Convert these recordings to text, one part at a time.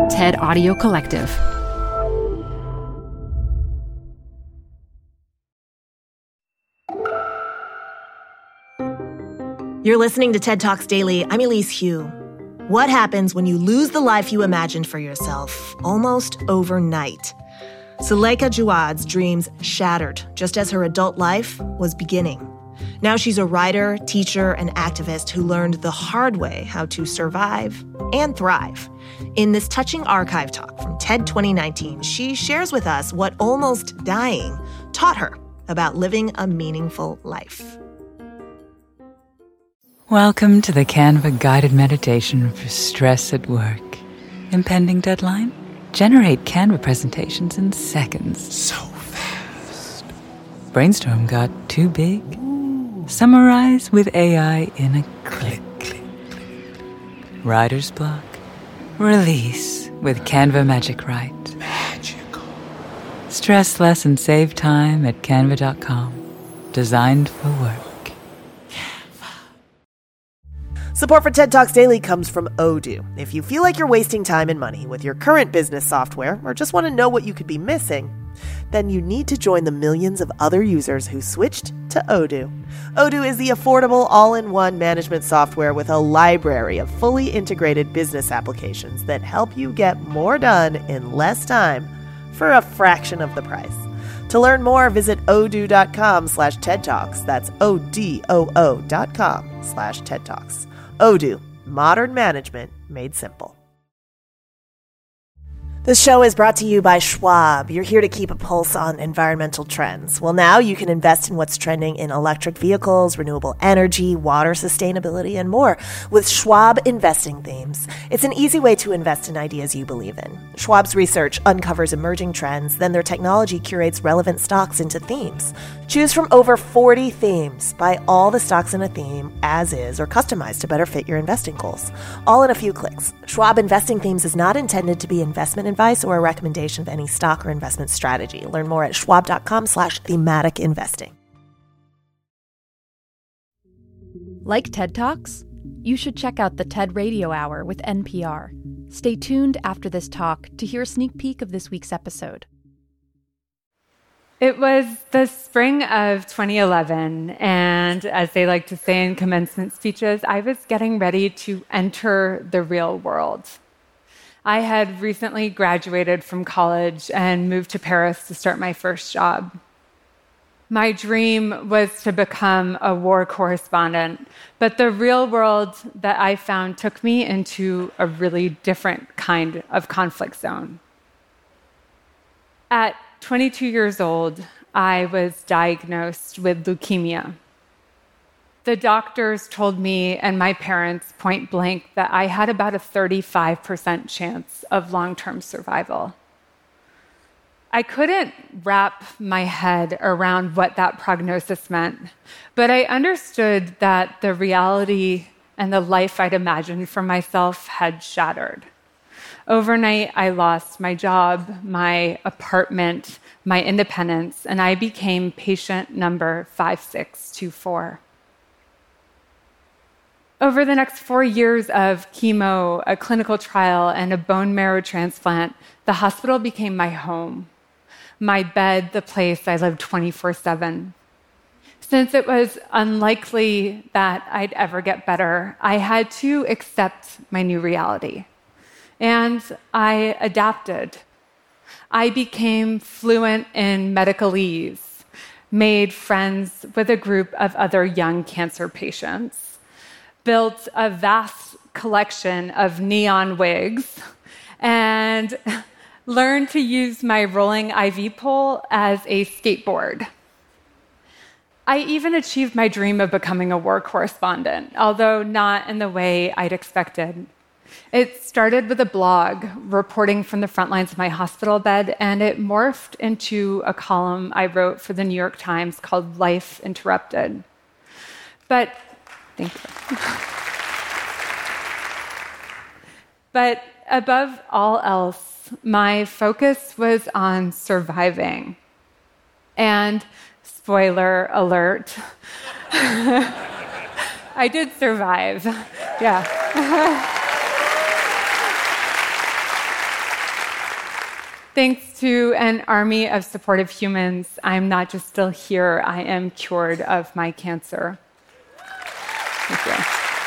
TED Audio Collective. You're listening to TED Talks Daily. I'm Elise Hu. What happens when you lose the life you imagined for yourself almost overnight? Suleika Jaouad's dreams shattered just as her adult life was beginning. Now she's a writer, teacher, and activist who learned the hard way how to survive and thrive. In this touching archive talk from TED 2019, she shares with us what almost dying taught her about living a meaningful life. Welcome to the Canva guided meditation for stress at work. Impending deadline? Generate Canva presentations in seconds. So fast. Brainstorm got too big? Summarize with AI in a click. Writer's block? Release with Canva Magic Write. Magical. Stress less and save time at canva.com. Designed for work. Support for TED Talks Daily comes from Odoo. If you feel like you're wasting time and money with your current business software or just want to know what you could be missing, then you need to join the millions of other users who switched to Odoo. Odoo is the affordable all-in-one management software with a library of fully integrated business applications that help you get more done in less time for a fraction of the price. To learn more, visit odoo.com/TED Talks. That's ODOO.com/TED Talks. Odoo, modern management made simple. This show is brought to you by Schwab. You're here to keep a pulse on environmental trends. Well, now you can invest in what's trending in electric vehicles, renewable energy, water sustainability, and more with Schwab Investing Themes. It's an easy way to invest in ideas you believe in. Schwab's research uncovers emerging trends, then their technology curates relevant stocks into themes. Choose from over 40 themes. Buy all the stocks in a theme as is or customized to better fit your investing goals. All in a few clicks. Schwab Investing Themes is not intended to be investment advice or a recommendation of any stock or investment strategy. Learn more at schwab.com/thematic investing. Like TED Talks? You should check out the TED Radio Hour with NPR. Stay tuned after this talk to hear a sneak peek of this week's episode. It was the spring of 2011, and as they like to say in commencement speeches, I was getting ready to enter the real world. I had recently graduated from college and moved to Paris to start my first job. My dream was to become a war correspondent, but the real world that I found took me into a really different kind of conflict zone. At 22 years old, I was diagnosed with leukemia. The doctors told me and my parents point blank that I had about a 35% chance of long-term survival. I couldn't wrap my head around what that prognosis meant, but I understood that the reality and the life I'd imagined for myself had shattered. Overnight, I lost my job, my apartment, my independence, and I became patient number 5624. Over the next 4 years of chemo, a clinical trial, and a bone marrow transplant, the hospital became my home. My bed, the place I lived 24/7. Since it was unlikely that I'd ever get better, I had to accept my new reality. And I adapted. I became fluent in medicalese, made friends with a group of other young cancer patients, built a vast collection of neon wigs, and learned to use my rolling IV pole as a skateboard. I even achieved my dream of becoming a war correspondent, although not in the way I'd expected. It started with a blog reporting from the front lines of my hospital bed, and it morphed into a column I wrote for the New York Times called Life Interrupted. But, thank you. But above all else, my focus was on surviving. And, spoiler alert, I did survive. Yeah. thanks to an army of supportive humans, I'm not just still here, I am cured of my cancer. Thank you.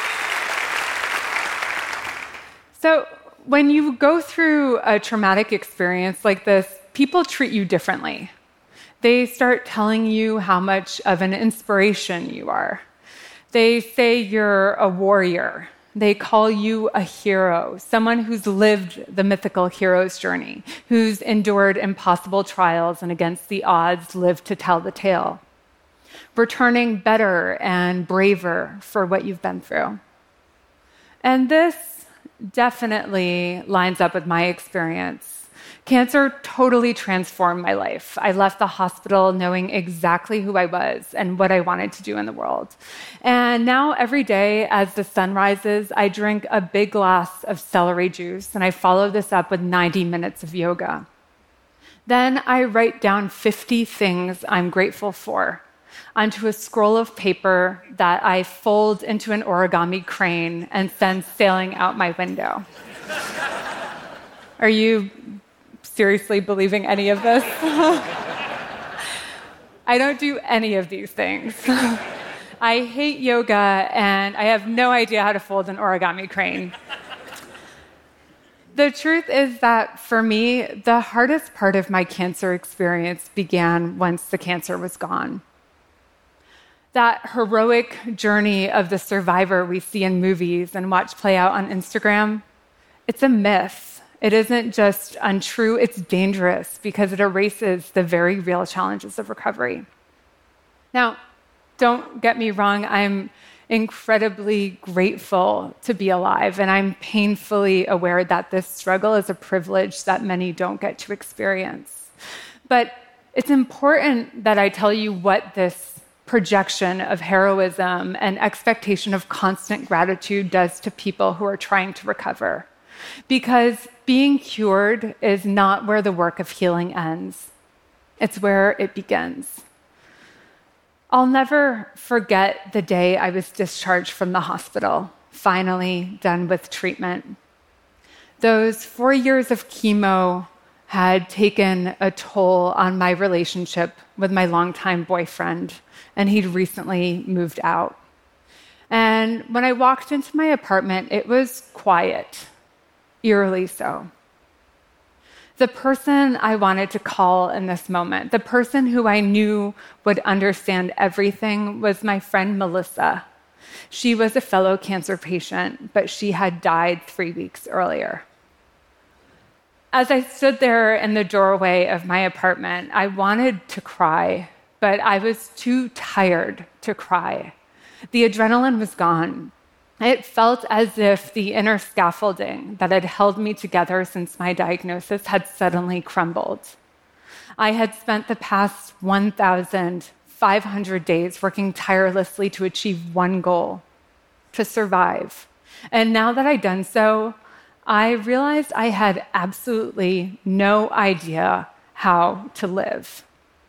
So when you go through a traumatic experience like this, people treat you differently. They start telling you how much of an inspiration you are. They say you're a warrior. They call you a hero, someone who's lived the mythical hero's journey, who's endured impossible trials and against the odds lived to tell the tale, returning better and braver for what you've been through. And this definitely lines up with my experience. Cancer totally transformed my life. I left the hospital knowing exactly who I was and what I wanted to do in the world. And now every day as the sun rises, I drink a big glass of celery juice and I follow this up with 90 minutes of yoga. Then I write down 50 things I'm grateful for onto a scroll of paper that I fold into an origami crane and send sailing out my window. Are you seriously believing any of this? I don't do any of these things. I hate yoga and I have no idea how to fold an origami crane. The truth is that for me, the hardest part of my cancer experience began once the cancer was gone. That heroic journey of the survivor we see in movies and watch play out on Instagram, it's a myth. It isn't just untrue, it's dangerous because it erases the very real challenges of recovery. Now, don't get me wrong, I'm incredibly grateful to be alive, and I'm painfully aware that this struggle is a privilege that many don't get to experience. But it's important that I tell you what this projection of heroism and expectation of constant gratitude does to people who are trying to recover. Because being cured is not where the work of healing ends. It's where it begins. I'll never forget the day I was discharged from the hospital, finally done with treatment. Those 4 years of chemo had taken a toll on my relationship with my longtime boyfriend, and he'd recently moved out. And when I walked into my apartment, it was quiet. Eerily so. The person I wanted to call in this moment, the person who I knew would understand everything, was my friend Melissa. She was a fellow cancer patient, but she had died 3 weeks earlier. As I stood there in the doorway of my apartment, I wanted to cry, but I was too tired to cry. The adrenaline was gone. It felt as if the inner scaffolding that had held me together since my diagnosis had suddenly crumbled. I had spent the past 1,500 days working tirelessly to achieve one goal: to survive. And now that I'd done so, I realized I had absolutely no idea how to live.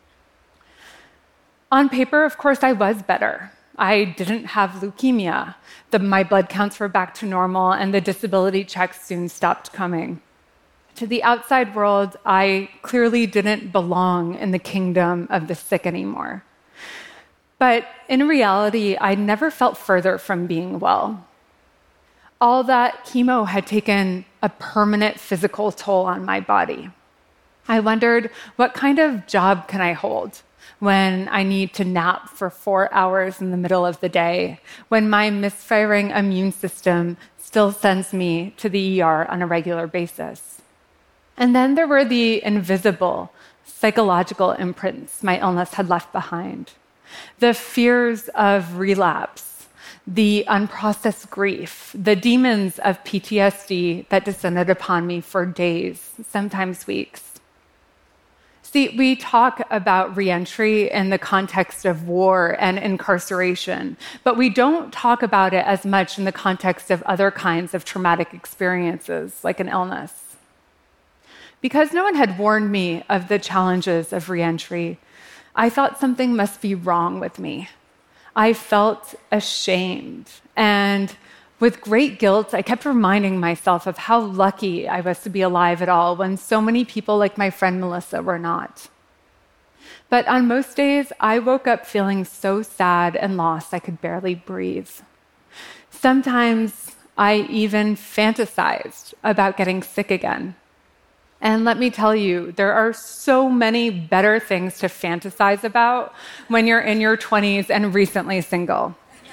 On paper, of course, I was better. I didn't have leukemia. My blood counts were back to normal, and the disability checks soon stopped coming. To the outside world, I clearly didn't belong in the kingdom of the sick anymore. But in reality, I never felt further from being well. All that chemo had taken a permanent physical toll on my body. I wondered, what kind of job can I hold when I need to nap for 4 hours in the middle of the day, when my misfiring immune system still sends me to the ER on a regular basis? And then there were the invisible psychological imprints my illness had left behind. The fears of relapse, the unprocessed grief, the demons of PTSD that descended upon me for days, sometimes weeks. See, we talk about reentry in the context of war and incarceration, but we don't talk about it as much in the context of other kinds of traumatic experiences, like an illness. Because no one had warned me of the challenges of reentry, I thought something must be wrong with me. I felt ashamed and With great guilt, I kept reminding myself of how lucky I was to be alive at all when so many people like my friend Melissa were not. But on most days, I woke up feeling so sad and lost I could barely breathe. Sometimes I even fantasized about getting sick again. And let me tell you, there are so many better things to fantasize about when you're in your 20s and recently single.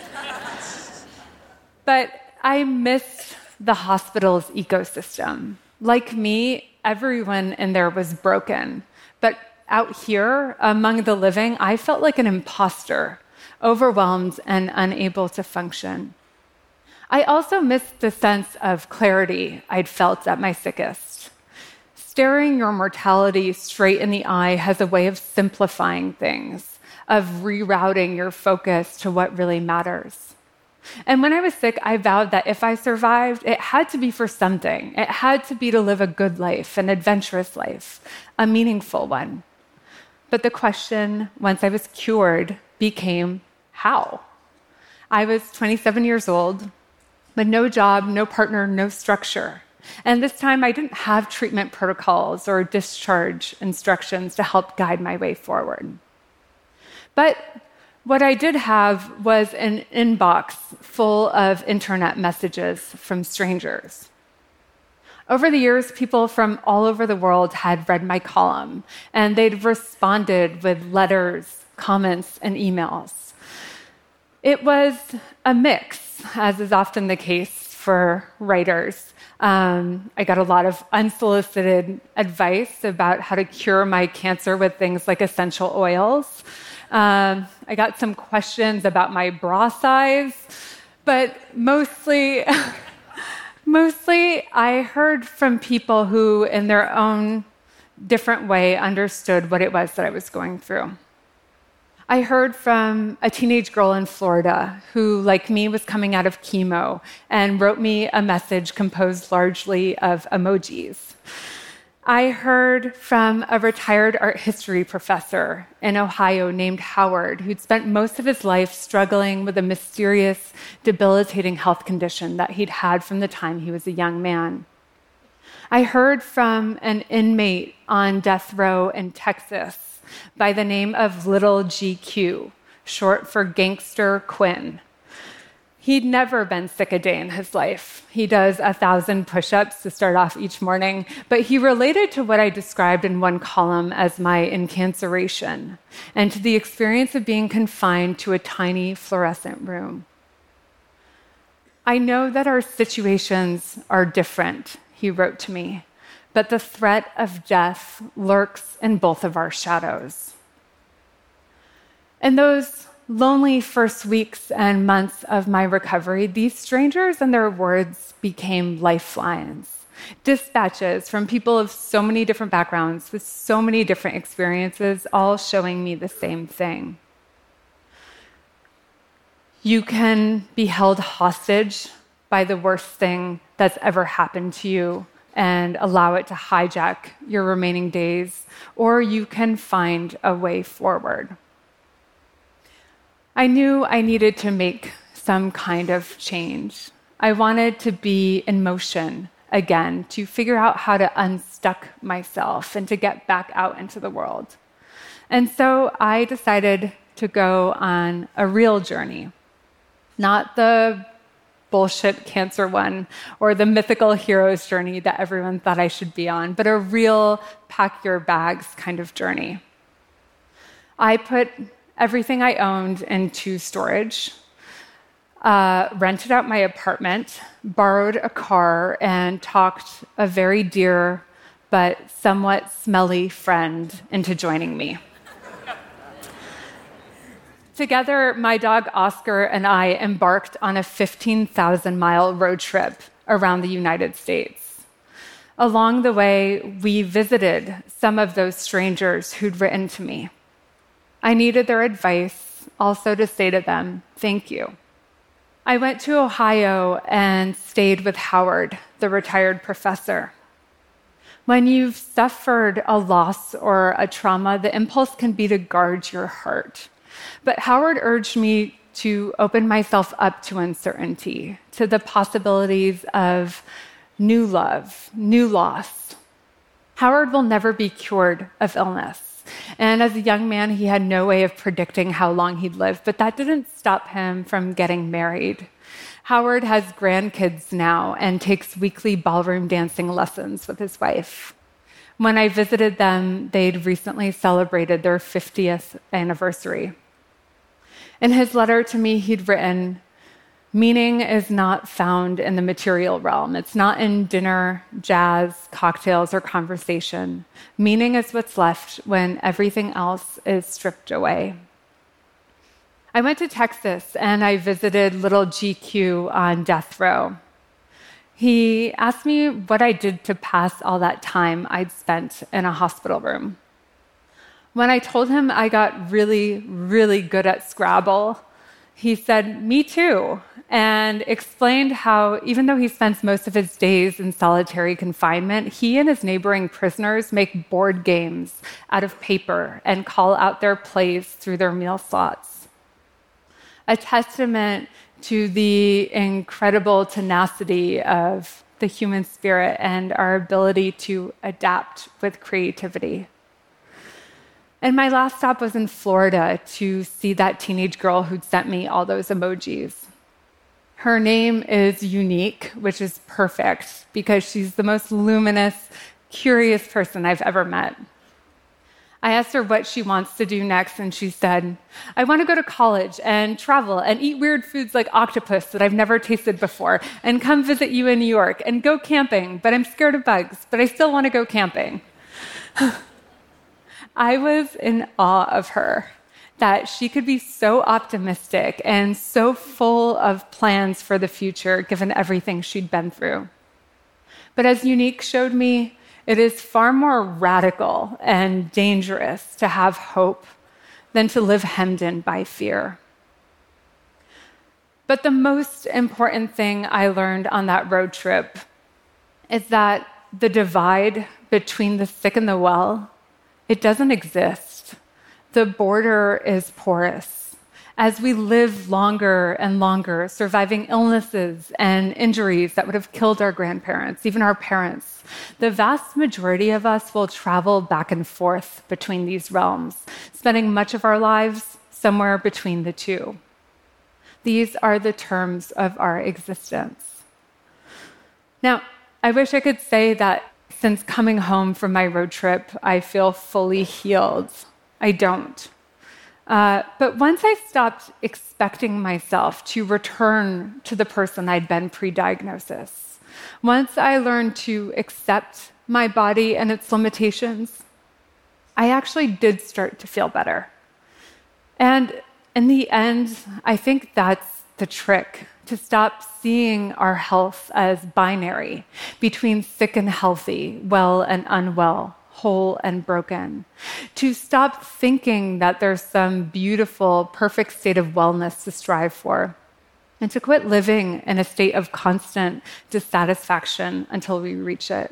But I missed the hospital's ecosystem. Like me, everyone in there was broken. But out here, among the living, I felt like an imposter, overwhelmed and unable to function. I also missed the sense of clarity I'd felt at my sickest. Staring your mortality straight in the eye has a way of simplifying things, of rerouting your focus to what really matters. And when I was sick, I vowed that if I survived, it had to be for something. It had to be to live a good life, an adventurous life, a meaningful one. But the question, once I was cured, became how? I was 27 years old, with no job, no partner, no structure. And this time I didn't have treatment protocols or discharge instructions to help guide my way forward. But what I did have was an inbox full of internet messages from strangers. Over the years, people from all over the world had read my column, and they'd responded with letters, comments, and emails. It was a mix, as is often the case for writers. I got a lot of unsolicited advice about how to cure my cancer with things like essential oils. I got some questions about my bra size, but mostly I heard from people who, in their own different way, understood what it was that I was going through. I heard from a teenage girl in Florida who, like me, was coming out of chemo and wrote me a message composed largely of emojis. I heard from a retired art history professor in Ohio named Howard, who'd spent most of his life struggling with a mysterious, debilitating health condition that he'd had from the time he was a young man. I heard from an inmate on death row in Texas by the name of Little GQ, short for Gangster Quinn. He'd never been sick a day in his life. He does 1,000 push-ups to start off each morning, but he related to what I described in one column as my incarceration, and to the experience of being confined to a tiny fluorescent room. I know that our situations are different, he wrote to me, but the threat of death lurks in both of our shadows. In those lonely first weeks and months of my recovery, these strangers and their words became lifelines, dispatches from people of so many different backgrounds with so many different experiences, all showing me the same thing. You can be held hostage by the worst thing that's ever happened to you and allow it to hijack your remaining days, or you can find a way forward. I knew I needed to make some kind of change. I wanted to be in motion again, to figure out how to unstuck myself and to get back out into the world. And so I decided to go on a real journey, not the bullshit cancer one or the mythical hero's journey that everyone thought I should be on, but a real pack your bags kind of journey. I put everything I owned into storage, rented out my apartment, borrowed a car, and talked a very dear but somewhat smelly friend into joining me. Together, my dog Oscar and I embarked on a 15,000-mile road trip around the United States. Along the way, we visited some of those strangers who'd written to me. I needed their advice, also to say to them, thank you. I went to Ohio and stayed with Howard, the retired professor. When you've suffered a loss or a trauma, the impulse can be to guard your heart. But Howard urged me to open myself up to uncertainty, to the possibilities of new love, new loss. Howard will never be cured of illness. And as a young man, he had no way of predicting how long he'd live, but that didn't stop him from getting married. Howard has grandkids now and takes weekly ballroom dancing lessons with his wife. When I visited them, they'd recently celebrated their 50th anniversary. In his letter to me, he'd written, "Meaning is not found in the material realm. It's not in dinner, jazz, cocktails, or conversation. Meaning is what's left when everything else is stripped away." I went to Texas and I visited little GQ on death row. He asked me what I did to pass all that time I'd spent in a hospital room. When I told him I got really, really good at Scrabble, he said, "Me too," and explained how, even though he spends most of his days in solitary confinement, he and his neighboring prisoners make board games out of paper and call out their plays through their meal slots. A testament to the incredible tenacity of the human spirit and our ability to adapt with creativity. And my last stop was in Florida to see that teenage girl who'd sent me all those emojis. Her name is Unique, which is perfect because she's the most luminous, curious person I've ever met. I asked her what she wants to do next, and she said, "I want to go to college and travel and eat weird foods like octopus that I've never tasted before, and come visit you in New York and go camping, but I'm scared of bugs, but I still want to go camping." I was in awe of her, that she could be so optimistic and so full of plans for the future, given everything she'd been through. But as Unique showed me, it is far more radical and dangerous to have hope than to live hemmed in by fear. But the most important thing I learned on that road trip is that the divide between the sick and the well, it doesn't exist. The border is porous. As we live longer and longer, surviving illnesses and injuries that would have killed our grandparents, even our parents, the vast majority of us will travel back and forth between these realms, spending much of our lives somewhere between the two. These are the terms of our existence. Now, I wish I could say that since coming home from my road trip, I feel fully healed. I don't. But once I stopped expecting myself to return to the person I'd been pre-diagnosis, once I learned to accept my body and its limitations, I actually did start to feel better. And in the end, I think that's the trick, to stop seeing our health as binary between sick and healthy, well and unwell, whole and broken. To stop thinking that there's some beautiful, perfect state of wellness to strive for. And to quit living in a state of constant dissatisfaction until we reach it.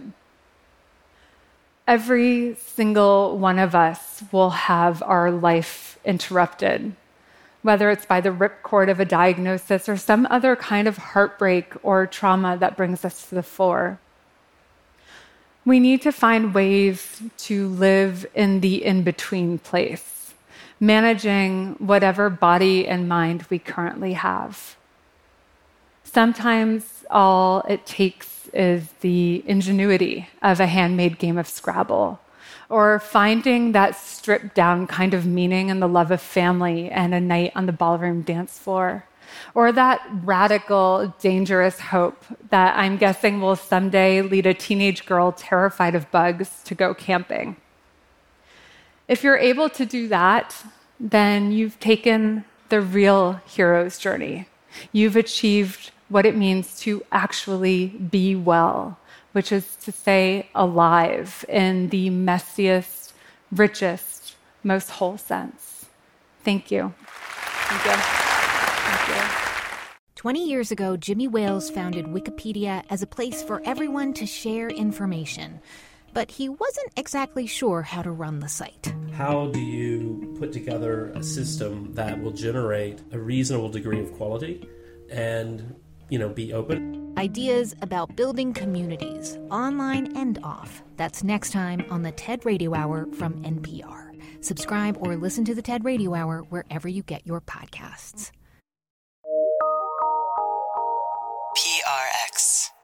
Every single one of us will have our life interrupted, whether it's by the ripcord of a diagnosis or some other kind of heartbreak or trauma that brings us to the fore. We need to find ways to live in the in-between place, managing whatever body and mind we currently have. Sometimes all it takes is the ingenuity of a handmade game of Scrabble, or finding that stripped-down kind of meaning in the love of family and a night on the ballroom dance floor, or that radical, dangerous hope that I'm guessing will someday lead a teenage girl terrified of bugs to go camping. If you're able to do that, then you've taken the real hero's journey. You've achieved what it means to actually be well, which is to say alive in the messiest, richest, most whole sense. Thank you. Thank you. Thank you. 20 years ago, Jimmy Wales founded Wikipedia as a place for everyone to share information. but he wasn't exactly sure how to run the site. How do you put together a system that will generate a reasonable degree of quality and, be open? Ideas about building communities, online and off. That's next time on the TED Radio Hour from NPR. Subscribe or listen to the TED Radio Hour wherever you get your podcasts. PRX.